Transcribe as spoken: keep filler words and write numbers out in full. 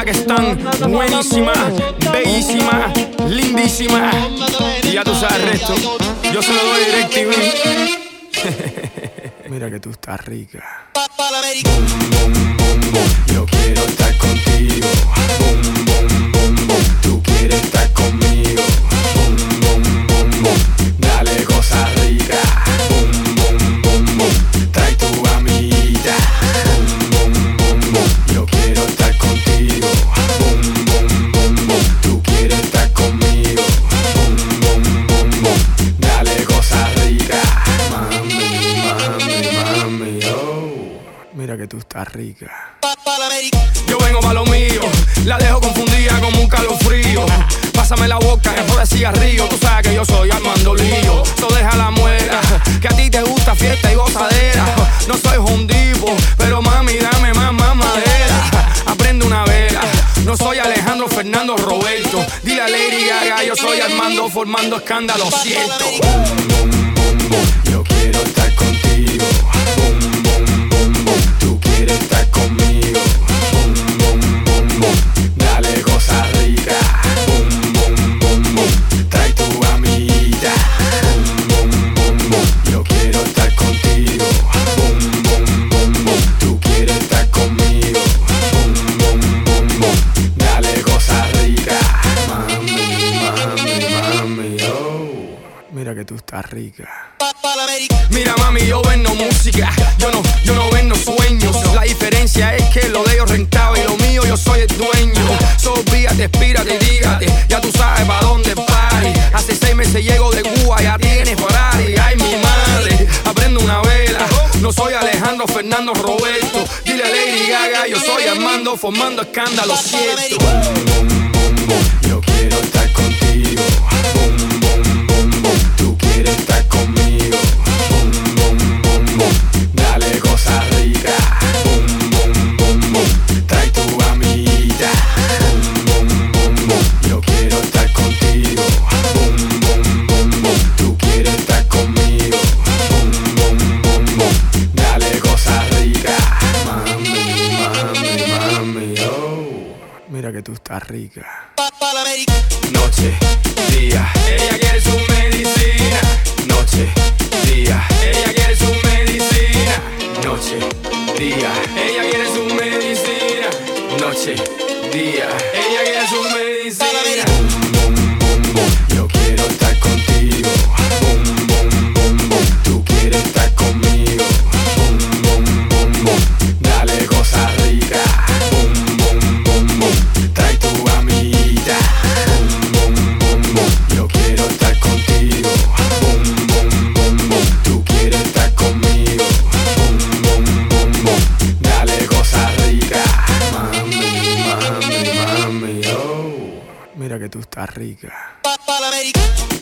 que están buenísimas, bellísimas, lindísimas. Y ya tú sabes el resto. Yo se lo doy DirecTV. Mira que tú estás rica. Boom, boom, boom, boom. Yo quiero estar contigo. Boom, boom, boom, boom. Tú quieres estar conmigo. Boom, boom, boom, boom. Dale cosa rica. Boom, boom, boom, boom. Trae tu amiguita. Boom, boom, boom, boom. Yo quiero estar contigo. Boom, boom, boom, boom. Tú quieres estar conmigo. Boom, boom, boom, boom. Dale cosa rica. Mami, mami, mami, oh. Mira que tú estás rica. Yo vengo pa' lo mío, la dejo confundida como un calofrío. Pásame la boca, que por el cigarrillo. Tú sabes que yo soy Armando Lío. So deja la muela, que a ti te gusta fiesta y gozadera. No soy hondipo, pero mami dame más, más madera. Aprende una vela, no soy Alejandro Fernando Roberto. Dile a Lady Gaga, yo soy Armando formando escándalo, cierto. Boom, boom, boom, boom. Yo quiero estar contigo. Boom, boom, boom, boom. Tú quieres estar conmigo. Boom, boom, boom, boom. Dale cosa rica. Boom, boom, boom, boom. Trae tu amiguita. Boom, boom, boom, boom. Yo quiero estar contigo. Boom, boom, boom, boom. Tú quieres estar conmigo. Boom, boom, boom, boom. Dale cosa rica. Mami, mami, mami, oh. Mira que tú estás rica. Mira mami, yo vendo música, yo no, yo no vendo sueños. La diferencia es que lo de ellos rentaba y lo mío yo soy el dueño. So olvídate, espírate y dígate, ya tú sabes pa' dónde party. Hace seis meses llego de Cuba, ya tienes Ferrari. Ay mi madre, aprendo una vela. No soy Alejandro Fernando Roberto. Dile a Lady Gaga, yo soy Armando formando escándalo, cierto. Boom, boom, boom, boom. Yo quiero estar contigo. Boom, boom, boom, boom. Tú quieres estar conmigo. Boom, boom, boom, boom. Dale cosa rica. Boom, boom, boom, boom. Trae tu amiguita. Boom, boom, boom, boom. Yo quiero estar contigo. Boom, boom, boom, boom. Tú quieres estar conmigo. Boom, boom, boom, boom. Dale cosa rica. Mami, mami, mami, oh. Mira que tú estás rica. Noche, día, ella quiere su medicina. Noche, día, ella quiere su medicina. Noche, día, ella quiere su medicina. Noche, día, ella quiere su medicina. Boom, boom, boom, boom. Yo quiero estar contigo. Boom, boom, boom, boom. Tú quieres estar conmigo. Boom, boom, boom, boom. Dale cosa rica. Boom, boom, boom, boom. Trae tu amiguita. Boom, boom, boom, boom. Yo quiero estar contigo. Boom, boom, boom, boom. Tú quieres estar conmigo. Boom, boom, boom, boom. Dale cosa rica. Mami, mami, mami, oh. Mira que tú estás rica.